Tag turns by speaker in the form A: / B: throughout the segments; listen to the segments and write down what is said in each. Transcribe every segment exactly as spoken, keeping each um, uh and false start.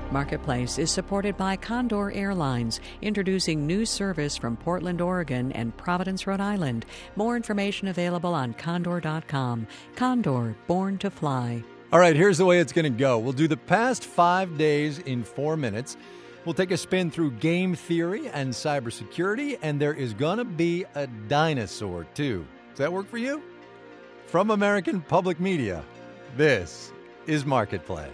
A: Marketplace is supported by Condor Airlines, introducing new service from Portland, Oregon and Providence, Rhode Island. More information available on condor dot com. Condor, born to fly.
B: All right, here's the way it's going to go. We'll do the past five days in four minutes. We'll take a spin through game theory and cybersecurity, and there is going to be a dinosaur, too. Does that work for you? From American Public Media, this is Marketplace.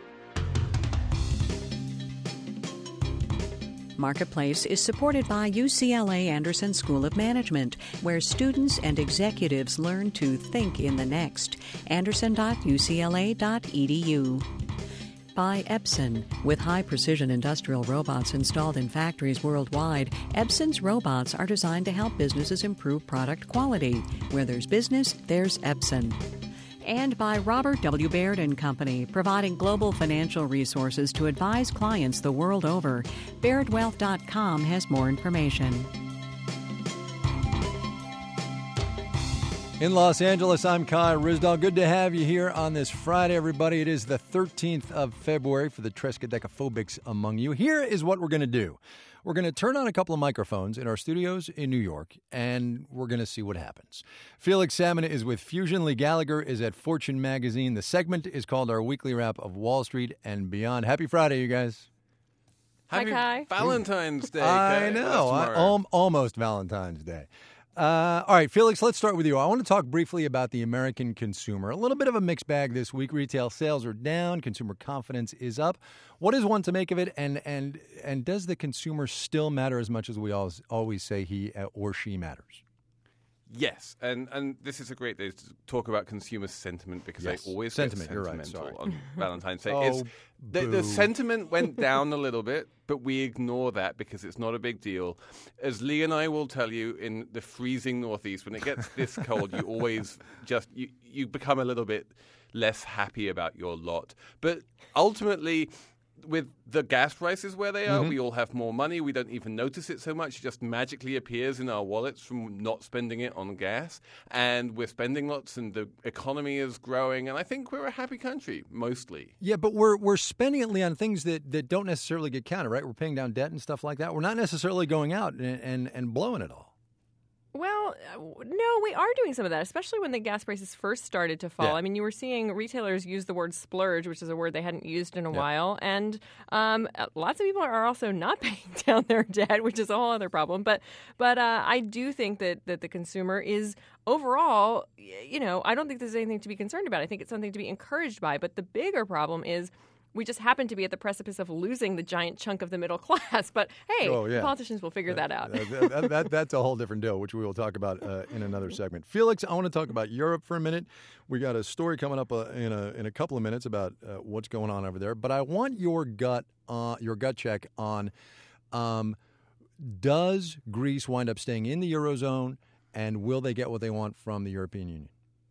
A: Marketplace is supported by U C L A Anderson School of Management, where students and executives learn to think in the next. anderson dot u c l a dot e d u. By Epson. With high-precision industrial robots installed in factories worldwide, Epson's robots are designed to help businesses improve product quality. Where there's business, there's Epson. And by Robert W. Baird and Company, providing global financial resources to advise clients the world over. baird wealth dot com has more information.
B: In Los Angeles, I'm Kai Ryssdal. Good to have you here on this Friday, everybody. It is the thirteenth of February for the Triskaidekaphobics among you. Here is what we're going to do. We're going to turn on a couple of microphones in our studios in New York, and we're going to see what happens. Felix Salmon is with Fusion. Lee Gallagher is at Fortune Magazine. The segment is called our weekly wrap of Wall Street and beyond. Happy Friday, you guys.
C: Happy
D: Hi, Kai.
C: Valentine's Day.
B: I know. I, al- almost Valentine's Day. Uh, all right, Felix, let's start with you. I want to talk briefly about the American consumer. A little bit of a mixed bag this week. Retail sales are down. Consumer confidence is up. What is one to make of it? And and and does the consumer still matter as much as we always, always say he or she matters?
C: Yes, and and this is a great day to talk about consumer sentiment because
B: Yes.
C: I always
B: Sentiment,
C: get
B: you're right,
C: sentimental
B: sorry.
C: on Valentine's Day.
B: Oh,
C: It's, the,
B: boo.
C: the sentiment went down a little bit, but we ignore that because it's not a big deal. As Lee and I will tell you, in the freezing Northeast, when it gets this cold, you always just you, you become a little bit less happy about your lot. But ultimately, with the gas prices where they are,
B: Mm-hmm.
C: we all have more money. We don't even notice it so much. It just magically appears in our wallets from not spending it on gas. And we're spending lots, and the economy is growing. And I think we're a happy country, mostly.
B: Yeah, but we're we're spending it, Lee, on things that, that don't necessarily get counted, right? We're paying down debt and stuff like that. We're not necessarily going out and and, and blowing it all.
D: Well, uh, no, we are doing some of that, especially when the gas prices first started to fall.
B: Yeah.
D: I mean, you were seeing retailers use the word splurge, which is a word they hadn't used in a
B: Yeah.
D: while. And um, lots of people are also not paying down their debt, which is a whole other problem. But but uh, I do think that, that the consumer is overall, y- you know, I don't think there's anything to be concerned about. I think it's something to be encouraged by. But the bigger problem is we just happen to be at the precipice of losing the giant chunk of the middle class. But hey,
B: Oh, yeah.
D: politicians will figure that out.
B: Uh, that, that, that, that's a whole different deal, which we will talk about uh, in another segment. Felix, I want to talk about Europe for a minute. We got a story coming up uh, in a in a couple of minutes about uh, what's going on over there. But I want your gut uh, your gut check on um, does Greece wind up staying in the Eurozone, and will they get what they want from the European Union?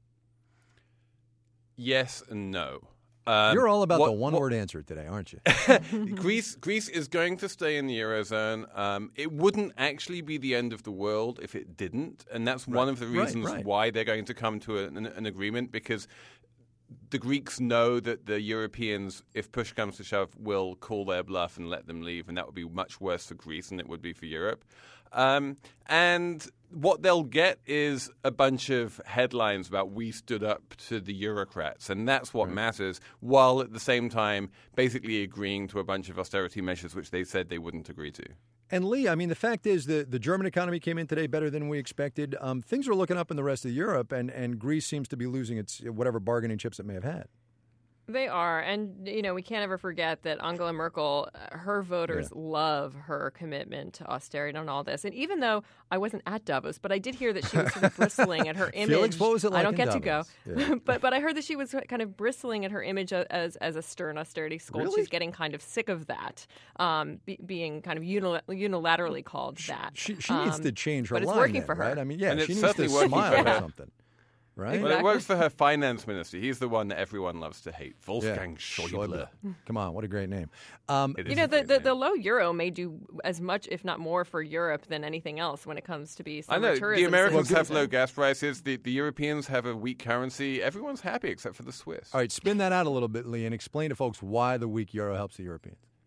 C: Yes and no. Um,
B: You're all about
C: what-
B: the
C: what-
B: one-word answer today, aren't you?
C: Greece, Greece is going to stay in the Eurozone. Um, it wouldn't actually be the end of the world if it didn't. And that's one of the
B: Right,
C: reasons
B: right.
C: why they're going to come to an, an agreement, because the Greeks know that the Europeans, if push comes to shove, will call their bluff and let them leave. And that would be much worse for Greece than it would be for Europe. Um, and what they'll get is a bunch of headlines about we stood up to the Eurocrats, and that's what matters, while at the same time basically agreeing to a bunch of austerity measures which they said they wouldn't agree to.
B: And Lee, I mean, the fact is that the German economy came in today better than we expected. Um, things are looking up in the rest of Europe, and, and Greece seems to be losing its whatever bargaining chips it may have had.
D: They are. And, you know, we can't ever forget that Angela Merkel, uh, her voters
B: Yeah.
D: love her commitment to austerity and all this. And even though I wasn't at Davos, but I did hear that she was sort of bristling at her image.
B: Felix, what was it like
D: I don't
B: in
D: get
B: Davos?
D: to go.
B: Yeah.
D: but but I heard that she was kind of bristling at her image as as a stern austerity scold.
B: Really?
D: She's getting kind of sick of that, um, be, being kind of unil- unilaterally called that.
B: She, she needs
D: Um,
B: to change her
D: but it's
B: line
D: working
B: then,
D: for her.
B: right? I mean, yeah,
C: And
B: she
C: it's
B: needs to
C: certainly working
B: smile
C: for
B: or
C: her.
B: something, right?
C: Well, it
D: Exactly.
C: works for her finance minister. He's the one that everyone loves to hate.
B: Yeah.
C: Wolfgang Schäuble.
B: Come on, what a great name. Um,
C: It
D: You
C: is
D: know,
C: a
D: the,
C: great
D: the,
C: name.
D: the low euro may do as much, if not more, for Europe than anything else when it comes to be
C: I
D: summer
C: know.
D: tourism
C: The Americans
D: season.
C: have low gas prices. The, the Europeans have a weak currency. Everyone's happy except for the Swiss.
B: all right, spin that out a little bit, Lee, and explain to folks why the weak euro helps the Europeans.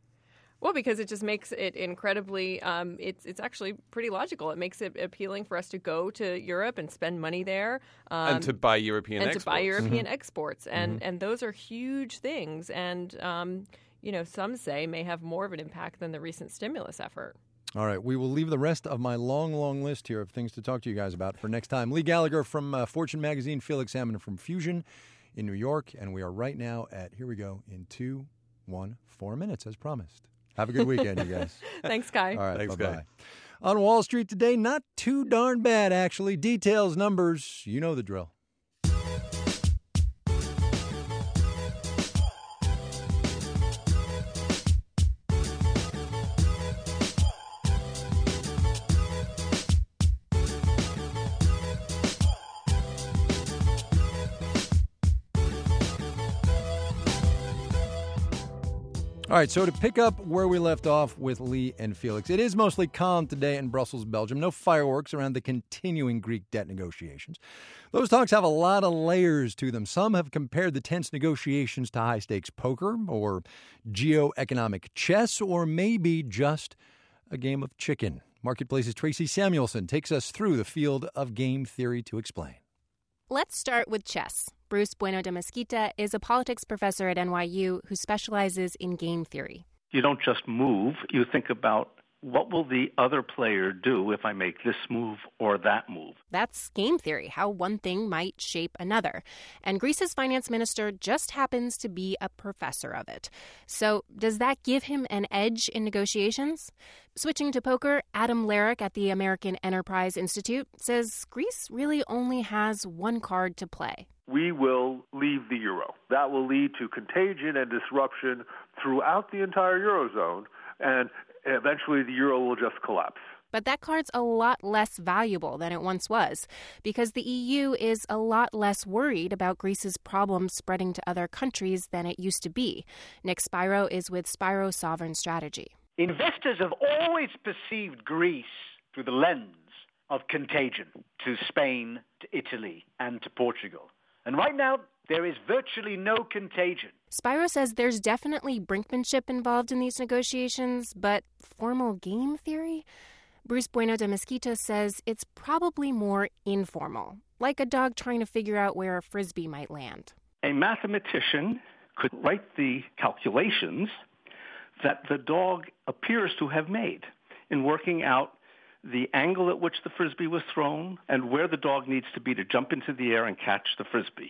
D: Well, because it just makes it incredibly, um, it's it's actually pretty logical. It makes it appealing for us to go to Europe and spend money there. Um,
C: and to buy European
D: and
C: exports.
D: to buy European
B: Mm-hmm.
D: exports. And,
B: Mm-hmm.
D: and those are huge things. And, um, you know, some say may have more of an impact than the recent stimulus effort.
B: All right, we will leave the rest of my long, long list here of things to talk to you guys about for next time. Lee Gallagher from uh, Fortune Magazine, Felix Salmon from Fusion in New York, and we are right now at, here we go, in two, one, four minutes, as promised. Have a good weekend, you guys.
D: Thanks, Kai.
B: All right,
C: Thanks,
B: bye-bye.
C: Guy.
B: On Wall Street today, not too darn bad, actually. Details, numbers, you know the drill. All right, so to pick up where we left off with Lee and Felix, it is mostly calm today in Brussels, Belgium. No fireworks around the continuing Greek debt negotiations. Those talks have a lot of layers to them. Some have compared the tense negotiations to high-stakes poker or geoeconomic chess or maybe just a game of chicken. Marketplace's Tracy Samuelson takes us through the field of game theory to explain.
E: Let's start with chess. Bruce Bueno de Mesquita is a politics professor at N Y U who specializes in game theory.
F: You don't just move. You think about what will the other player do if I make this move or that move.
E: That's game theory, how one thing might shape another. And Greece's finance minister just happens to be a professor of it. So does that give him an edge in negotiations? Switching to poker, Adam Larrick at the American Enterprise Institute says Greece really only has one card to play.
G: We will leave the euro. That will lead to contagion and disruption throughout the entire eurozone, and eventually the euro will just collapse.
E: But that card's a lot less valuable than it once was because the E U is a lot less worried about Greece's problems spreading to other countries than it used to be. Nick Spiro is with Spiro Sovereign Strategy.
H: Investors have always perceived Greece through the lens of contagion to Spain, to Italy, and to Portugal. And right now, there is virtually no contagion.
E: Spiro says there's definitely brinkmanship involved in these negotiations, but formal game theory? Bruce Bueno de Mesquita says it's probably more informal, like a dog trying to figure out where a frisbee might land.
F: A mathematician could write the calculations that the dog appears to have made in working out the angle at which the frisbee was thrown and where the dog needs to be to jump into the air and catch the frisbee.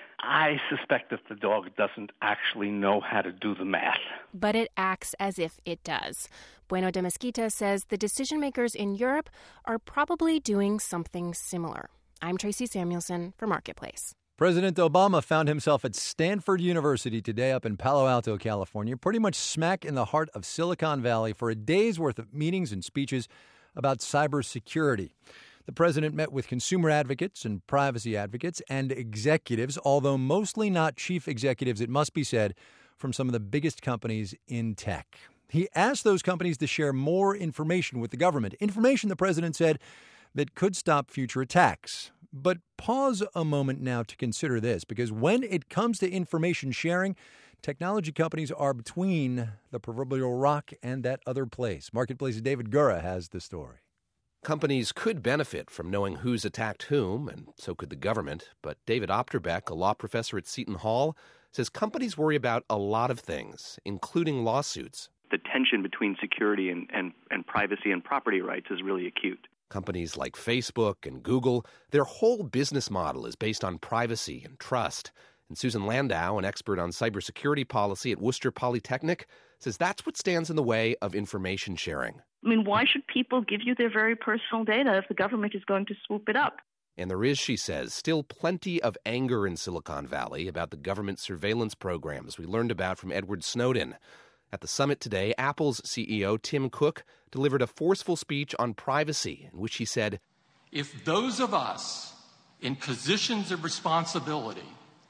F: I suspect that the dog doesn't actually know how to do the math.
E: But it acts as if it does. Bueno de Mesquita says the decision makers in Europe are probably doing something similar. I'm Tracy Samuelson for Marketplace.
B: President Obama found himself at Stanford University today up in Palo Alto, California, pretty much smack in the heart of Silicon Valley for a day's worth of meetings and speeches about cybersecurity. The president met with consumer advocates and privacy advocates and executives, although mostly not chief executives, it must be said, from some of the biggest companies in tech. He asked those companies to share more information with the government, information, the president said, that could stop future attacks. But pause a moment now to consider this, because when it comes to information sharing, technology companies are between the proverbial rock and that other place. Marketplace's David Gura has the story.
I: Companies could benefit from knowing who's attacked whom, and so could the government. But David Opterbeck, a law professor at Seton Hall, says companies worry about a lot of things, including lawsuits.
J: The tension between security and, and, and privacy and property rights is really acute.
I: Companies like Facebook and Google, their whole business model is based on privacy and trust. And Susan Landau, an expert on cybersecurity policy at Worcester Polytechnic, says that's what stands in the way of information sharing.
K: I mean, why should people give you their very personal data if the government is going to swoop it up?
I: And there is, she says, still plenty of anger in Silicon Valley about the government surveillance programs we learned about from Edward Snowden. At the summit today, Apple's C E O Tim Cook delivered a forceful speech on privacy in which he said,
L: "If those of us in positions of responsibility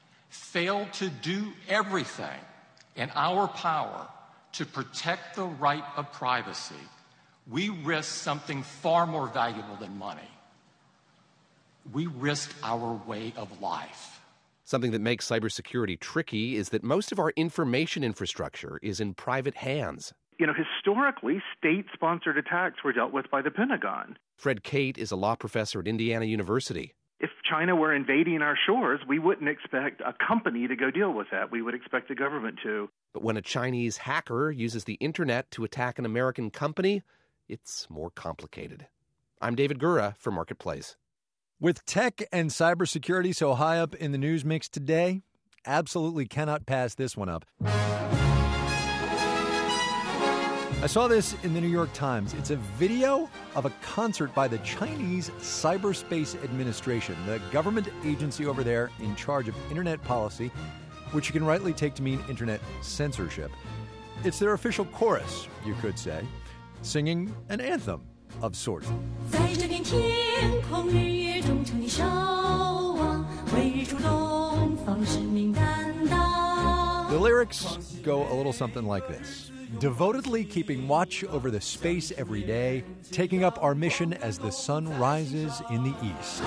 L: fail to do everything in our power to protect the right of privacy, we risk something far more valuable than money. We risk our way of life."
I: Something that makes cybersecurity tricky is that most of our information infrastructure is in private hands.
M: You know, historically, state-sponsored attacks were dealt with by the Pentagon.
I: Fred Kate is a law professor at Indiana University.
M: If China were invading our shores, we wouldn't expect a company to go deal with that. We would expect the government to.
I: But when a Chinese hacker uses the internet to attack an American company, it's more complicated. I'm David Gura for Marketplace.
B: With tech and cybersecurity so high up in the news mix today, absolutely cannot pass this one up. I saw this in the New York Times. It's a video of a concert by the Chinese Cyberspace Administration, the government agency over there in charge of internet policy, which you can rightly take to mean internet censorship. It's their official chorus, you could say, singing an anthem of sorts. The lyrics go a little something like this. Devotedly keeping watch over the space every day, taking up our mission as the sun rises in the east.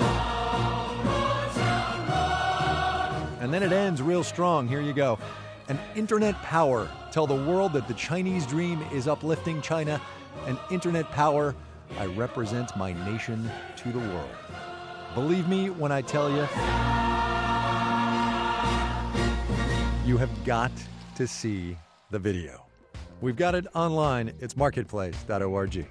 B: And then it ends real strong. Here you go. An internet power. Tell the world that the Chinese dream is uplifting China. An internet power. I represent my nation to the world. Believe me when I tell you, you have got to see the video. We've got it online. It's marketplace dot org.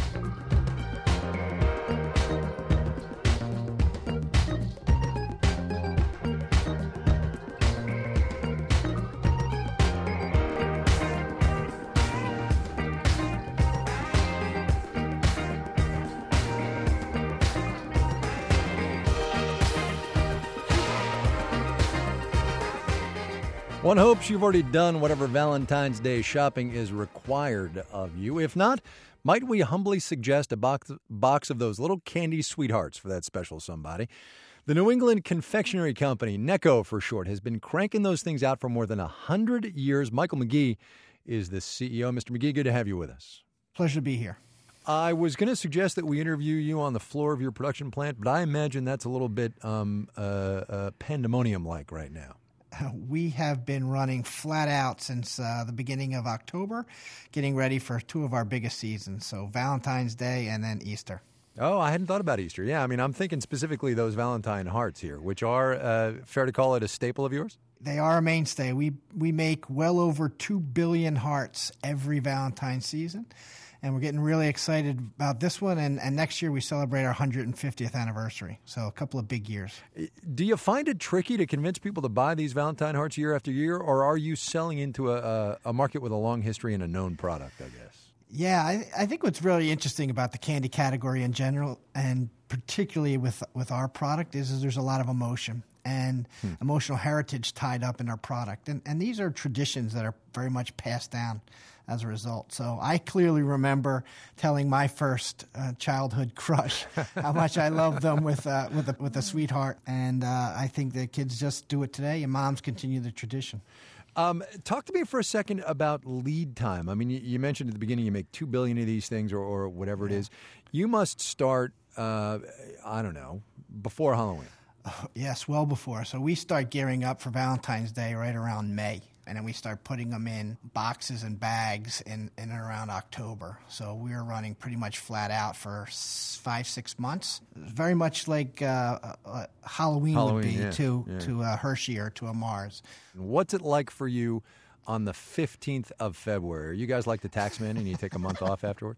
B: One hopes you've already done whatever Valentine's Day shopping is required of you. If not, might we humbly suggest a box, box of those little candy sweethearts for that special somebody? The New England Confectionery Company, Necco for short, has been cranking those things out for more than one hundred years. Michael McGee is the C E O. Mister McGee, good to have you with us.
N: Pleasure to be here.
B: I was going to suggest that we interview you on the floor of your production plant, but I imagine that's a little bit um, uh, uh, pandemonium-like right now.
N: We have been running flat out since uh, the beginning of October, getting ready for two of our biggest seasons, so Valentine's Day and then Easter.
B: Oh, I hadn't thought about Easter. Yeah, I mean, I'm thinking specifically those Valentine hearts here, which are, uh, fair to call it a staple of yours?
N: They are a mainstay. We, we make well over two billion hearts every Valentine's season, and we're getting really excited about this one, and, and next year we celebrate our one hundred fiftieth anniversary, so a couple of big years.
B: Do you find it tricky to convince people to buy these Valentine hearts year after year, or are you selling into a, a, a market with a long history and a known product, I guess?
N: Yeah, I, I think what's really interesting about the candy category in general, and particularly with, with our product, is, is there's a lot of emotion and hmm. emotional heritage tied up in our product. And, and these are traditions that are very much passed down as a result. So I clearly remember telling my first uh, childhood crush how much I love them with uh, with a, with a sweetheart. And uh, I think the kids just do it today, and moms continue the tradition.
B: Um, talk to me for a second about lead time. I mean, you, you mentioned at the beginning you make two billion of these things or, or whatever yeah. it is. You must start, uh, I don't know, before Halloween.
N: Oh, yes, well before. So we start gearing up for Valentine's Day right around May. And then we start putting them in boxes and bags in, in and around October. So we're running pretty much flat out for five, six months. Very much like uh, uh, Halloween, Halloween would be yeah, to, yeah. to a Hershey or to a Mars.
B: What's it like for you on the fifteenth of February? Are you guys like the taxman and you take a month off afterwards?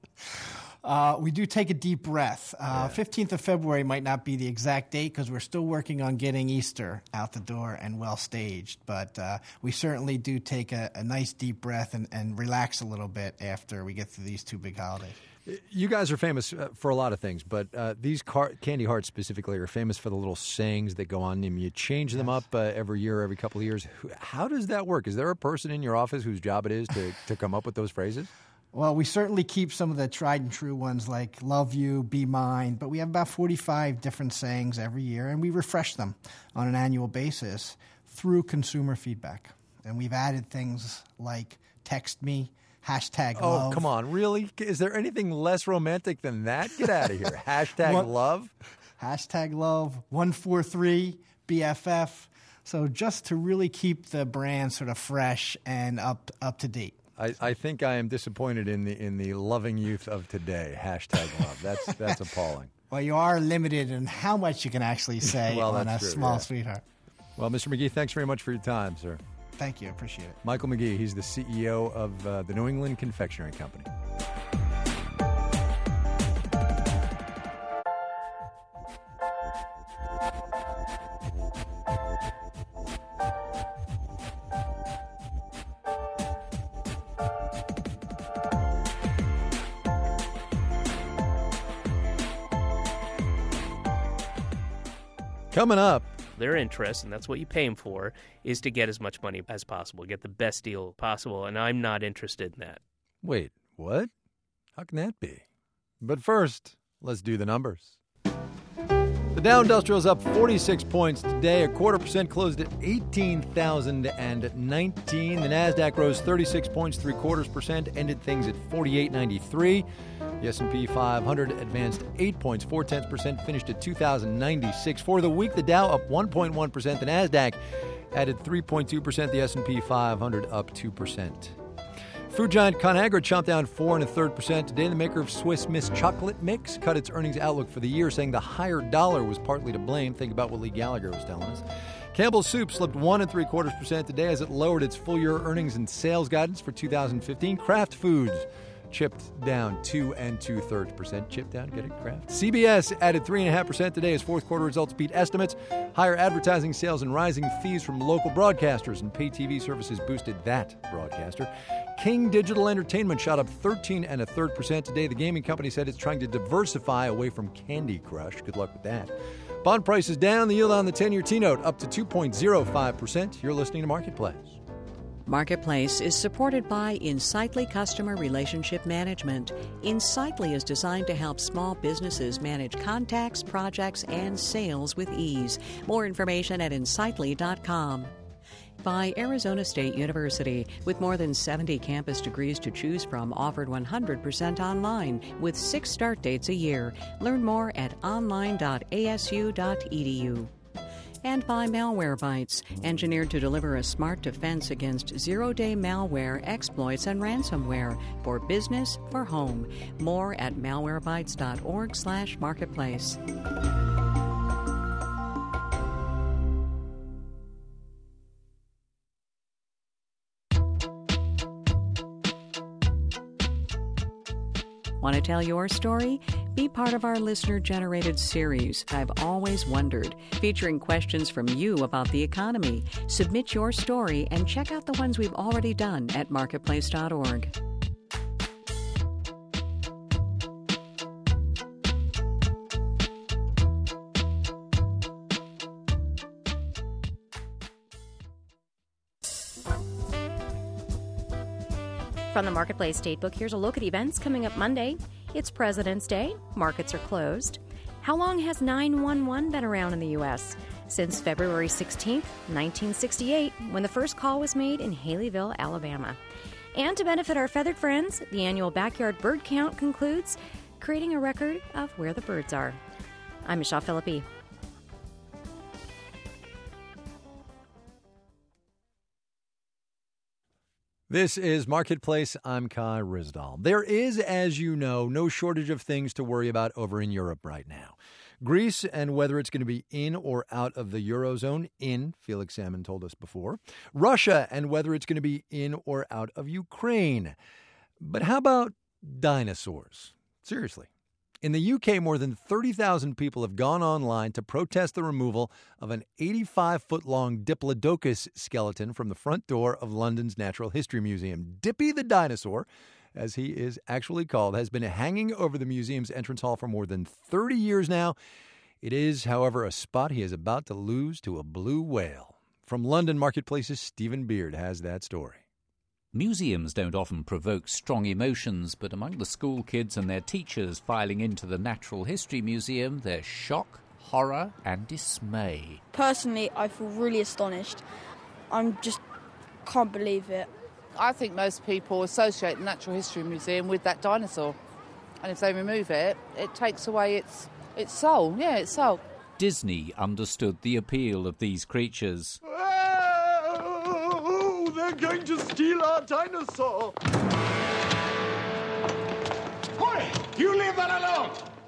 N: Uh, we do take a deep breath. Uh, yeah. fifteenth of February might not be the exact date because we're still working on getting Easter out the door and well staged. But uh, we certainly do take a, a nice deep breath and, and relax a little bit after we get through these two big holidays.
B: You guys are famous for a lot of things, but uh, these car- candy hearts specifically are famous for the little sayings that go on them. You change them yes. up uh, every year, every couple of years. How does that work? Is there a person in your office whose job it is to, to come up with those phrases?
N: Well, we certainly keep some of the tried and true ones like love you, be mine, but we have about forty-five different sayings every year, and we refresh them on an annual basis through consumer feedback. And we've added things like text me, hashtag
B: oh,
N: love.
B: Oh, come on, really? Is there anything less romantic than that? Get out of here. Hashtag one, love?
N: Hashtag love, one four three, B F F. So just to really keep the brand sort of fresh and up up to date.
B: I, I think I am disappointed in the in the loving youth of today. Hashtag love. That's that's appalling.
N: Well, you are limited in how much you can actually say
B: well,
N: on a
B: true,
N: small
B: yeah.
N: sweetheart.
B: Well, Mister McGee, thanks very much for your time, sir.
N: Thank you. Appreciate it.
B: Michael McGee, he's the C E O of uh, the New England Confectionery Company. Coming up.
O: Their interest, and that's what you pay them for, is to get as much money as possible, get the best deal possible, and I'm not interested in that.
B: Wait, what? How can that be? But first, let's do the numbers. The Dow Industrial is up forty-six points today. A quarter percent closed at eighteen thousand nineteen. The NASDAQ rose thirty-six points, three quarters percent, ended things at forty-eight ninety-three. The S and P five hundred advanced eight points, four tenths percent, finished at two thousand ninety-six. For the week, the Dow up one point one percent. The NASDAQ added three point two percent. The S and P five hundred up two percent. Food giant Conagra chomped down four and a third percent today. The maker of Swiss Miss chocolate mix cut its earnings outlook for the year, saying the higher dollar was partly to blame. Think about what Lee Gallagher was telling us. Campbell's Soup slipped one and three quarters percent today as it lowered its full-year earnings and sales guidance for two thousand fifteen. Kraft Foods chipped down two and two thirds percent. Chipped down, get it, Kraft. C B S added three and a half percent today as fourth quarter results beat estimates. Higher advertising sales and rising fees from local broadcasters and pay T V services boosted that broadcaster. King Digital Entertainment shot up thirteen and a third percent today. The gaming company said it's trying to diversify away from Candy Crush. Good luck with that. Bond prices down. The yield on the ten-year T-note up to two point oh five percent. You're listening to Marketplace.
A: Marketplace is supported by Insightly Customer Relationship Management. Insightly is designed to help small businesses manage contacts, projects, and sales with ease. More information at insightly dot com. By Arizona State University, with more than seventy campus degrees to choose from, offered one hundred percent online, with six start dates a year. Learn more at online dot a s u dot e d u. And by Malwarebytes, engineered to deliver a smart defense against zero-day malware, exploits, and ransomware for business, for home. More at malwarebytes dot org slash marketplace. Want to tell your story? Be part of our listener-generated series, I've Always Wondered, featuring questions from you about the economy. Submit your story and check out the ones we've already done at marketplace dot org.
P: From the Marketplace Datebook, here's a look at events coming up Monday. It's President's Day. Markets are closed. How long has nine one one been around in the U S? Since February sixteenth, nineteen sixty-eight, when the first call was made in Haleyville, Alabama. And to benefit our feathered friends, the annual backyard bird count concludes, creating a record of where the birds are. I'm Michelle Philippi.
B: This is Marketplace. I'm Kai Ryssdal. There is, as you know, no shortage of things to worry about over in Europe right now. Greece and whether it's going to be in or out of the Eurozone. In, Felix Salmon told us before. Russia and whether it's going to be in or out of Ukraine. But how about dinosaurs? Seriously. In the U K, more than thirty thousand people have gone online to protest the removal of an eighty-five foot long Diplodocus skeleton from the front door of London's Natural History Museum. Dippy the dinosaur, as he is actually called, has been hanging over the museum's entrance hall for more than thirty years now. It is, however, a spot he is about to lose to a blue whale. From London Marketplace's Stephen Beard has that story.
Q: Museums don't often provoke strong emotions, but among the school kids and their teachers filing into the Natural History Museum, there's shock, horror and dismay.
R: Personally, I feel really astonished. I just can't believe it.
S: I think most people associate the Natural History Museum with that dinosaur. And if they remove it, it takes away its, its soul. Yeah, its soul.
Q: Disney understood the appeal of these creatures.
T: Oh, the They're going to steal our dinosaur.
U: Hoy! You leave that alone!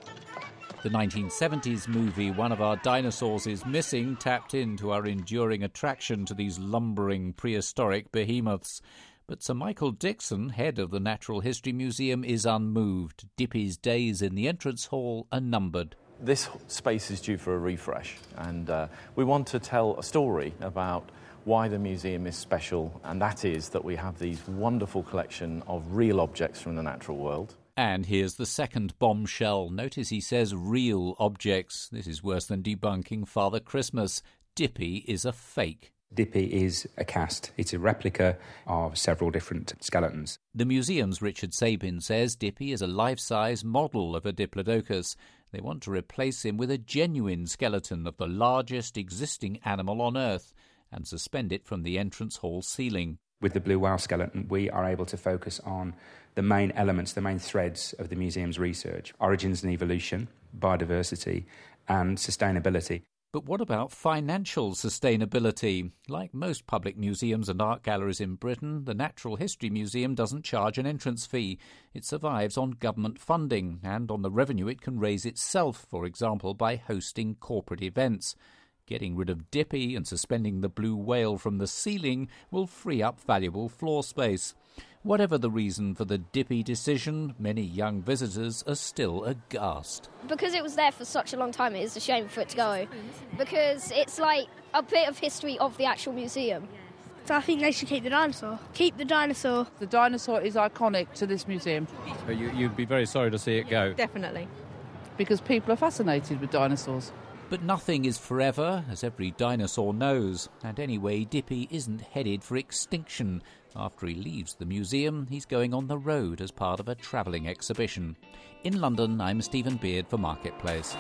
Q: The nineteen seventies movie One of Our Dinosaurs is Missing tapped into our enduring attraction to these lumbering prehistoric behemoths. But Sir Michael Dixon, head of the Natural History Museum, is unmoved. Dippy's days in the entrance hall are numbered.
V: This space is due for a refresh, and uh, we want to tell a story about why the museum is special, and that is that we have these wonderful collection of real objects from the natural world.
Q: And here's the second bombshell. Notice he says real objects. This is worse than debunking Father Christmas. Dippy is a fake.
W: Dippy is a cast. It's a replica of several different skeletons.
Q: The museum's Richard Sabin says Dippy is a life-size model of a Diplodocus. They want to replace him with a genuine skeleton of the largest existing animal on Earth and suspend it from the entrance hall ceiling.
W: With the blue whale skeleton, we are able to focus on the main elements, the main threads of the museum's research: origins and evolution, biodiversity, and sustainability.
Q: But what about financial sustainability? Like most public museums and art galleries in Britain, the Natural History Museum doesn't charge an entrance fee. It survives on government funding and on the revenue it can raise itself, for example, by hosting corporate events. Getting rid of Dippy and suspending the blue whale from the ceiling will free up valuable floor space. Whatever the reason for the Dippy decision, many young visitors are still aghast.
X: Because it was there for such a long time, it is a shame for it to go. Because it's like a bit of history of the actual museum.
Y: So I think they should keep the dinosaur. Keep the dinosaur.
S: The dinosaur is iconic to this museum.
Z: But you, you'd be very sorry to see it go.
D: Definitely.
S: Because people are fascinated with dinosaurs.
Q: But nothing is forever, as every dinosaur knows. And anyway, Dippy isn't headed for extinction. After he leaves the museum, he's going on the road as part of a travelling exhibition. In London, I'm Stephen Beard for Marketplace.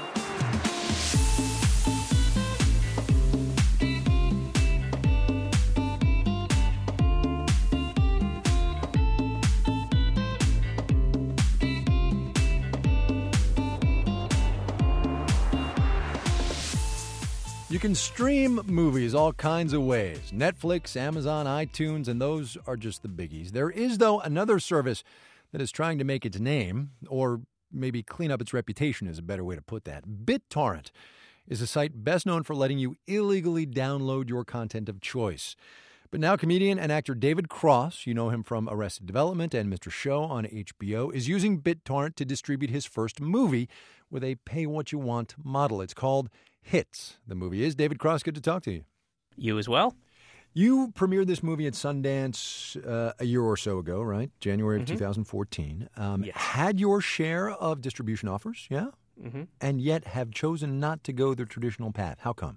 B: You can stream movies all kinds of ways. Netflix, Amazon, iTunes, and those are just the biggies. There is, though, another service that is trying to make its name, or maybe clean up its reputation is a better way to put that. BitTorrent is a site best known for letting you illegally download your content of choice. But now comedian and actor David Cross, you know him from Arrested Development and Mister Show on H B O, is using BitTorrent to distribute his first movie with a pay-what-you-want model. It's called Hits. The movie is. David Cross, good to talk to you.
O: You as well.
B: You premiered this movie at Sundance uh, a year or so ago, right? January of
O: Mm-hmm.
B: twenty fourteen. Um,
O: Yes.
B: Had your share of distribution offers, yeah?
O: Mm-hmm.
B: And yet have chosen not to go the traditional path. How come?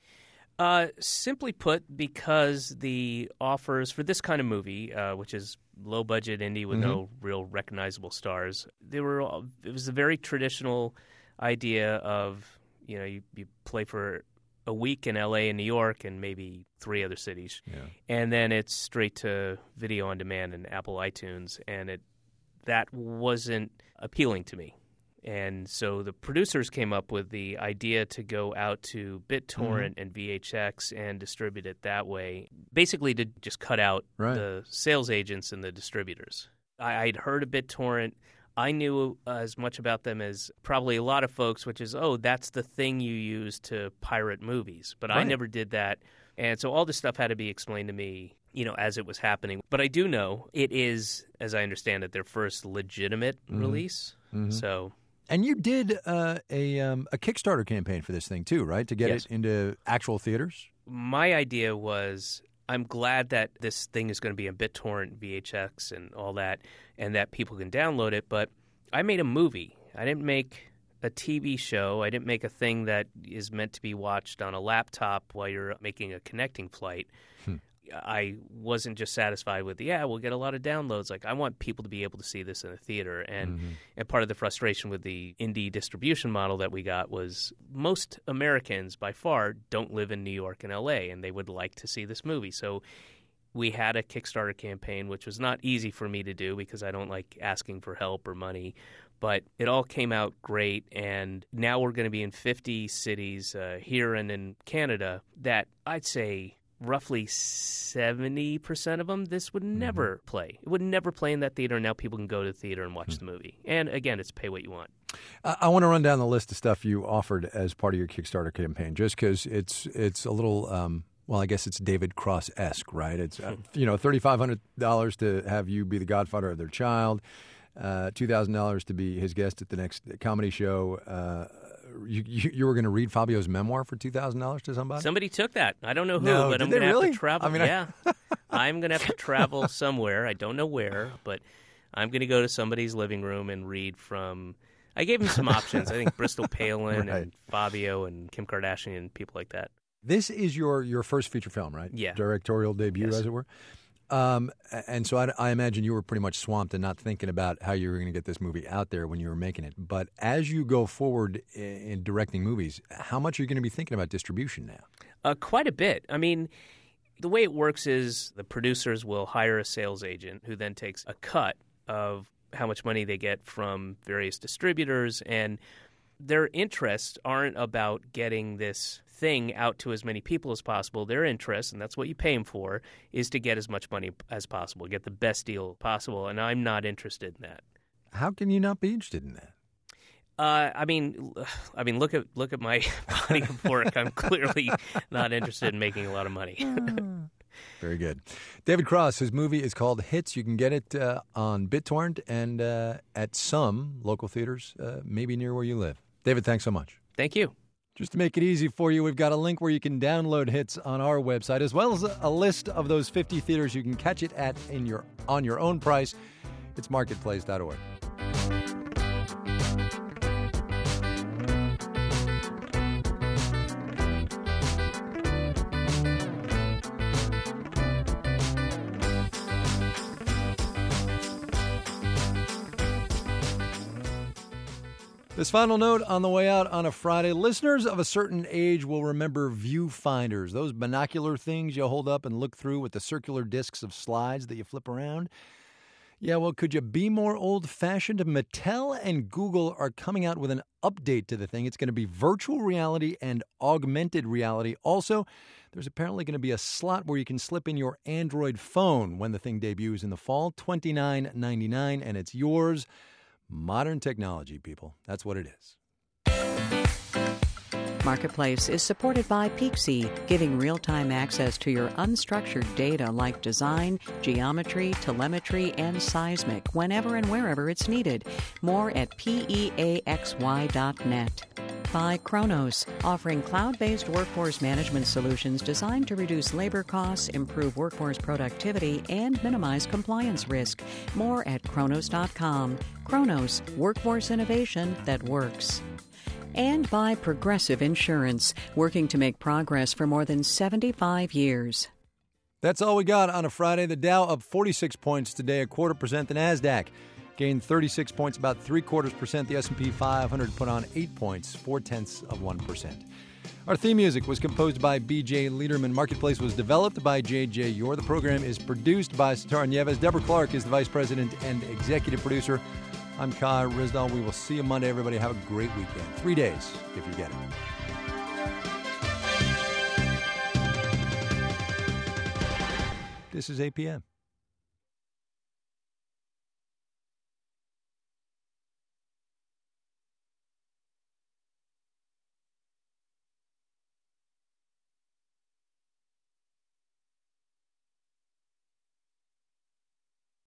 O: Uh, simply put, because the offers for this kind of movie, uh, which is low-budget indie with
B: Mhm.
O: no real recognizable stars, they were all, it was a very traditional idea of, you know, you, you play for a week in L A and New York and maybe three other cities,
B: Yeah.
O: and then it's straight to video on demand and Apple iTunes, and it that wasn't appealing to me. And so the producers came up with the idea to go out to BitTorrent
B: Mm-hmm.
O: and V H X and distribute it that way, basically to just cut out
B: Right.
O: the sales agents and the distributors. I, I'd heard of BitTorrent. I knew uh, as much about them as probably a lot of folks, which is, oh, that's the thing you use to pirate movies. But I
B: Right.
O: never did that. And so all this stuff had to be explained to me, you know, as it was happening. But I do know it is, as I understand it, their first legitimate
B: Mhm.
O: release.
B: Mhm.
O: So...
B: And you did uh, a um, a Kickstarter campaign for this thing, too, right? To get
O: Yes.
B: it into actual theaters?
O: My idea was I'm glad that this thing is going to be on BitTorrent, V H X, and all that, and that people can download it. But I made a movie. I didn't make a T V show. I didn't make a thing that is meant to be watched on a laptop while you're making a connecting flight.
B: Hmm.
O: I wasn't just satisfied with, yeah, we'll get a lot of downloads. Like, I want people to be able to see this in a theater. And,
B: Mm-hmm.
O: and part of the frustration with the indie distribution model that we got was most Americans, by far, don't live in New York and L A, and they would like to see this movie. So we had a Kickstarter campaign, which was not easy for me to do because I don't like asking for help or money. But it all came out great, and now we're going to be in fifty cities uh, here and in Canada that I'd say roughly seventy percent of them, this would never mm-hmm. play. It would never play in that theater. Now people can go to the theater and watch mm-hmm. the movie. And again, it's pay what you want.
B: I, I want to run down the list of stuff you offered as part of your Kickstarter campaign, just because it's it's a little, um, well, I guess it's David Cross-esque, right? It's, uh, you know, three thousand five hundred dollars to have you be the godfather of their child, uh, two thousand dollars to be his guest at the next comedy show. Uh, you, you, you were going to read Fabio's memoir for two thousand dollars to somebody?
O: Somebody took that. I don't know who,
B: no,
O: but I'm
B: going
O: to
B: really?
O: have to travel.
B: I mean,
O: yeah. I... I'm going to have to travel somewhere. I don't know where, but I'm going to go to somebody's living room and read from... I gave him some options. I think Bristol Palin
B: right.
O: and Fabio and Kim Kardashian and people like that.
B: This is your, your first feature film, right?
O: Yeah.
B: Directorial debut,
O: yes.
B: as it were. Um, and so I, I imagine you were pretty much swamped and not thinking about how you were going to get this movie out there when you were making it. But as you go forward in, in directing movies, how much are you going to be thinking about distribution now?
O: Uh, quite a bit. I mean, the way it works is the producers will hire a sales agent who then takes a cut of how much money they get from various distributors, and their interests aren't about getting this thing out to as many people as possible. Their interest, and that's what you pay them for, is to get as much money as possible, get the best deal possible, and I'm not interested in that.
B: How can you not be interested in that?
O: Uh, I mean, I mean, look at look at my body of work. I'm clearly not interested in making a lot of money.
B: Very good. David Cross, his movie is called Hits. You can get it uh, on BitTorrent and uh, at some local theaters, uh, maybe near where you live. David, thanks so much.
O: Thank you.
B: Just to make it easy for you, we've got a link where you can download Hits on our website, as well as a list of those fifty theaters you can catch it at in your on your own price. It's marketplace dot org. This final note on the way out on a Friday. Listeners of a certain age will remember viewfinders, those binocular things you hold up and look through with the circular discs of slides that you flip around. Yeah, well, could you be more old-fashioned? Mattel and Google are coming out with an update to the thing. It's going to be virtual reality and augmented reality. Also, there's apparently going to be a slot where you can slip in your Android phone when the thing debuts in the fall. twenty-nine ninety-nine, and it's yours. Modern technology, people. That's what it is.
A: Marketplace is supported by Peaksy, giving real-time access to your unstructured data like design, geometry, telemetry, and seismic whenever and wherever it's needed. More at peaxy dot net. By Kronos, offering cloud-based workforce management solutions designed to reduce labor costs, improve workforce productivity, and minimize compliance risk. More at kronos dot com. Kronos, workforce innovation that works. And by Progressive Insurance, working to make progress for more than seventy-five years.
B: That's all we got on a Friday. The Dow up forty-six points today, a quarter percent. The NASDAQ gained thirty-six points, about three-quarters percent. The S and P five hundred put on eight points, four-tenths of one percent. Our theme music was composed by B J Liederman. Marketplace was developed by J J Yor. The program is produced by Satara Nieves. Deborah Clark is the vice president and executive producer. I'm Kai Ryssdal. We will see you Monday, everybody. Have a great weekend. Three days, if you get it. This is A P M.